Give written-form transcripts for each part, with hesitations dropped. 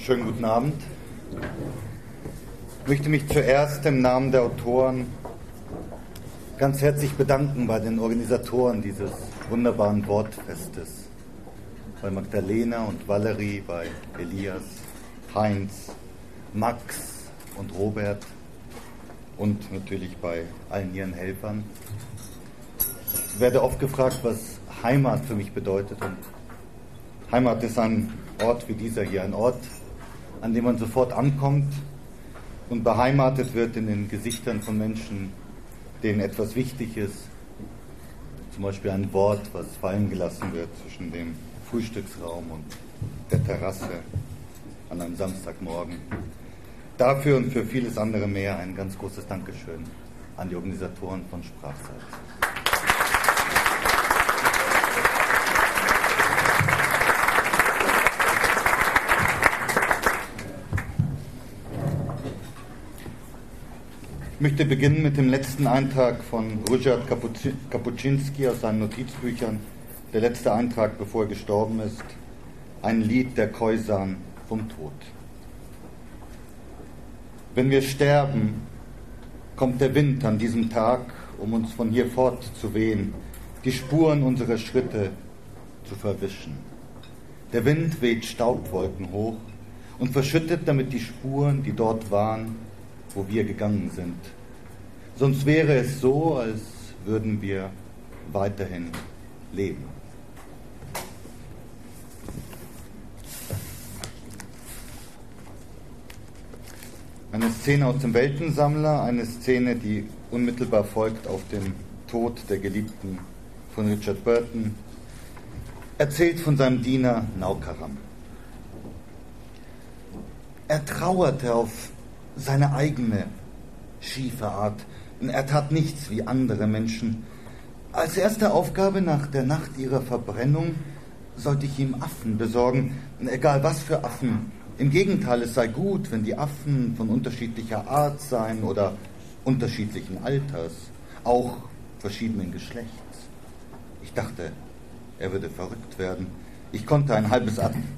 Schönen guten Abend. Ich möchte mich zuerst im Namen der Autoren ganz herzlich bedanken bei den Organisatoren dieses wunderbaren Wortfestes. Bei Magdalena und Valerie, bei Elias, Heinz, Max und Robert und natürlich bei allen ihren Helfern. Ich werde oft gefragt, was Heimat für mich bedeutet. Und Heimat ist ein Ort wie dieser hier, ein Ort, an dem man sofort ankommt und beheimatet wird in den Gesichtern von Menschen, denen etwas wichtig ist. Zum Beispiel ein Wort, was fallen gelassen wird zwischen dem Frühstücksraum und der Terrasse an einem Samstagmorgen. Dafür und für vieles andere mehr ein ganz großes Dankeschön an die Organisatoren von Sprachzeit. Ich möchte beginnen mit dem letzten Eintrag von Rudyard Kapuscinski aus seinen Notizbüchern. Der letzte Eintrag, bevor er gestorben ist. Ein Lied der Khoisan vom Tod. Wenn wir sterben, kommt der Wind an diesem Tag, um uns von hier fort zu wehen, die Spuren unserer Schritte zu verwischen. Der Wind weht Staubwolken hoch und verschüttet damit die Spuren, die dort waren, wo wir gegangen sind. Sonst wäre es so, als würden wir weiterhin leben. Eine Szene aus dem Weltensammler, eine Szene, die unmittelbar folgt auf den Tod der Geliebten von Richard Burton, erzählt von seinem Diener Naukaram. Er trauerte auf seine eigene schiefe Art. Er tat nichts wie andere Menschen. Als erste Aufgabe nach der Nacht ihrer Verbrennung sollte ich ihm Affen besorgen, egal was für Affen. Im Gegenteil, es sei gut, wenn die Affen von unterschiedlicher Art seien oder unterschiedlichen Alters, auch verschiedenen Geschlechts. Ich dachte, er würde verrückt werden. Ich konnte ein halbes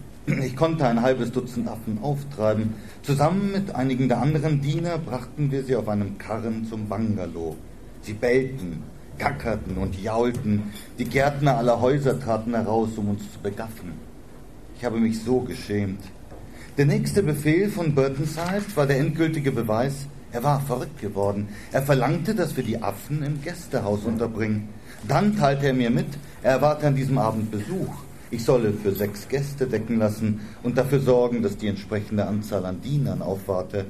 Dutzend Affen auftreiben. Zusammen mit einigen der anderen Diener brachten wir sie auf einem Karren zum Bungalow. Sie bellten, gackerten und jaulten. Die Gärtner aller Häuser traten heraus, um uns zu begaffen. Ich habe mich so geschämt. Der nächste Befehl von Burtonside war der endgültige Beweis, er war verrückt geworden. Er verlangte, dass wir die Affen im Gästehaus unterbringen. Dann teilte er mir mit, er erwarte an diesem Abend Besuch. Ich solle für 6 Gäste decken lassen und dafür sorgen, dass die entsprechende Anzahl an Dienern aufwarte.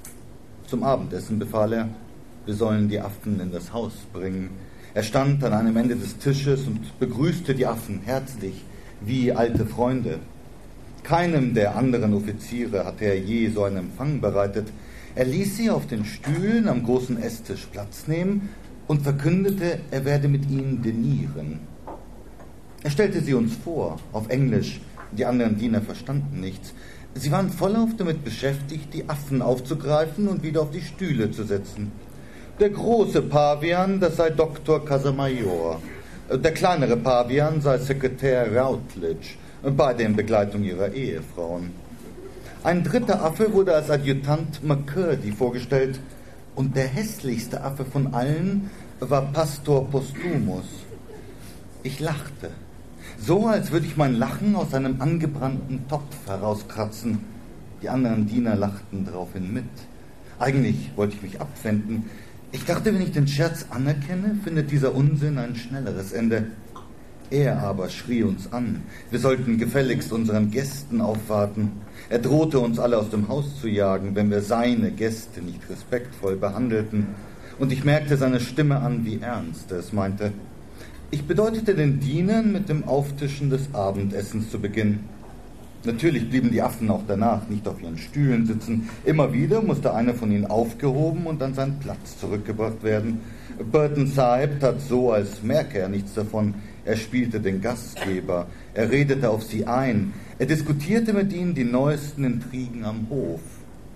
Zum Abendessen befahl er, wir sollen die Affen in das Haus bringen. Er stand an einem Ende des Tisches und begrüßte die Affen herzlich, wie alte Freunde. Keinem der anderen Offiziere hatte er je so einen Empfang bereitet. Er ließ sie auf den Stühlen am großen Esstisch Platz nehmen und verkündete, er werde mit ihnen dinieren. Er stellte sie uns vor, auf Englisch. Die anderen Diener verstanden nichts. Sie waren vollauf damit beschäftigt, die Affen aufzugreifen und wieder auf die Stühle zu setzen. Der große Pavian, das sei Dr. Casamayor. Der kleinere Pavian sei Sekretär Routledge, beide in Begleitung ihrer Ehefrauen. Ein dritter Affe wurde als Adjutant McCurdy vorgestellt und der hässlichste Affe von allen war Pastor Postumus. Ich lachte. So, als würde ich mein Lachen aus einem angebrannten Topf herauskratzen. Die anderen Diener lachten daraufhin mit. Eigentlich wollte ich mich abwenden. Ich dachte, wenn ich den Scherz anerkenne, findet dieser Unsinn ein schnelleres Ende. Er aber schrie uns an. Wir sollten gefälligst unseren Gästen aufwarten. Er drohte uns alle aus dem Haus zu jagen, wenn wir seine Gäste nicht respektvoll behandelten. Und ich merkte seine Stimme an, wie ernst er es meinte. Ich bedeutete den Dienern, mit dem Auftischen des Abendessens zu beginnen. Natürlich blieben die Affen auch danach nicht auf ihren Stühlen sitzen. Immer wieder musste einer von ihnen aufgehoben und an seinen Platz zurückgebracht werden. Burtonside tat so, als merke er nichts davon. Er spielte den Gastgeber. Er redete auf sie ein. Er diskutierte mit ihnen die neuesten Intrigen am Hof.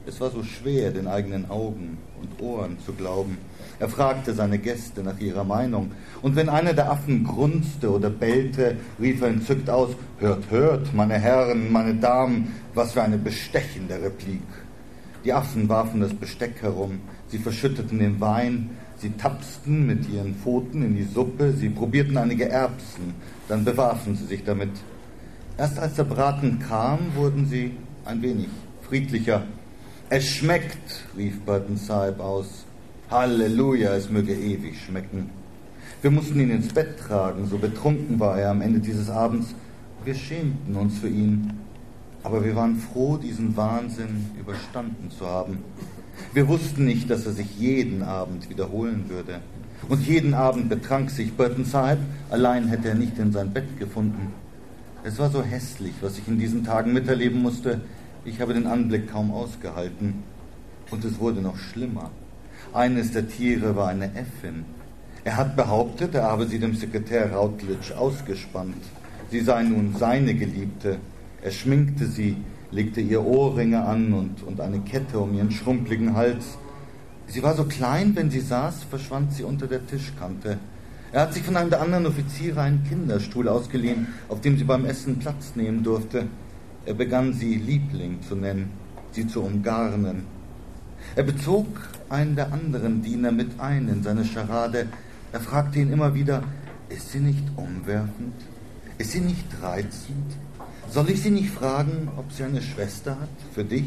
Es war so schwer, den eigenen Augen und Ohren zu glauben. Er fragte seine Gäste nach ihrer Meinung. Und wenn einer der Affen grunzte oder bellte, rief er entzückt aus: Hört, hört, meine Herren, meine Damen, was für eine bestechende Replik. Die Affen warfen das Besteck herum, sie verschütteten den Wein, sie tapsten mit ihren Pfoten in die Suppe, sie probierten einige Erbsen, dann bewarfen sie sich damit. Erst als der Braten kam, wurden sie ein wenig friedlicher. Es schmeckt, rief Burton-Sahib aus. Halleluja, es möge ewig schmecken. Wir mussten ihn ins Bett tragen, so betrunken war er am Ende dieses Abends. Wir schämten uns für ihn, aber wir waren froh, diesen Wahnsinn überstanden zu haben. Wir wussten nicht, dass er sich jeden Abend wiederholen würde. Und jeden Abend betrank sich Burton-Sahib, allein hätte er nicht in sein Bett gefunden. Es war so hässlich, was ich in diesen Tagen miterleben musste. Ich habe den Anblick kaum ausgehalten. Und es wurde noch schlimmer. Eines der Tiere war eine Äffin. Er hat behauptet, er habe sie dem Sekretär Routledge ausgespannt. Sie sei nun seine Geliebte. Er schminkte sie, legte ihr Ohrringe an und eine Kette um ihren schrumpeligen Hals. Sie war so klein, wenn sie saß, verschwand sie unter der Tischkante. Er hat sich von einem der anderen Offiziere einen Kinderstuhl ausgeliehen, auf dem sie beim Essen Platz nehmen durfte. Er begann sie Liebling zu nennen, sie zu umgarnen. Er bezog einen der anderen Diener mit ein in seine Scharade. Er fragte ihn immer wieder: Ist sie nicht umwerfend? Ist sie nicht reizend? Soll ich sie nicht fragen, ob sie eine Schwester hat für dich?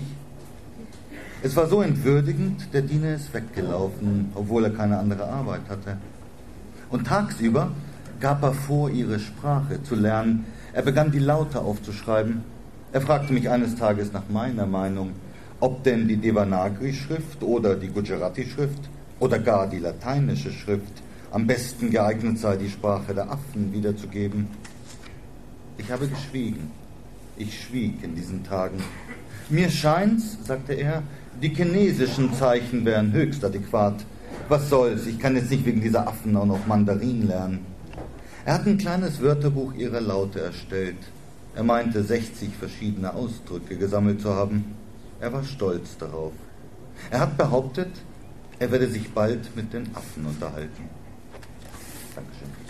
Es war so entwürdigend, der Diener ist weggelaufen, obwohl er keine andere Arbeit hatte. Und tagsüber gab er vor, ihre Sprache zu lernen. Er begann, die Laute aufzuschreiben. Er fragte mich eines Tages nach meiner Meinung, ob denn die Devanagari-Schrift oder die Gujarati-Schrift oder gar die lateinische Schrift am besten geeignet sei, die Sprache der Affen wiederzugeben. Ich habe geschwiegen. Ich schwieg in diesen Tagen. Mir scheint's, sagte er, die chinesischen Zeichen wären höchst adäquat. Was soll's, ich kann jetzt nicht wegen dieser Affen auch noch Mandarin lernen. Er hat ein kleines Wörterbuch ihrer Laute erstellt. Er meinte, 60 verschiedene Ausdrücke gesammelt zu haben. Er war stolz darauf. Er hat behauptet, er werde sich bald mit den Affen unterhalten. Dankeschön.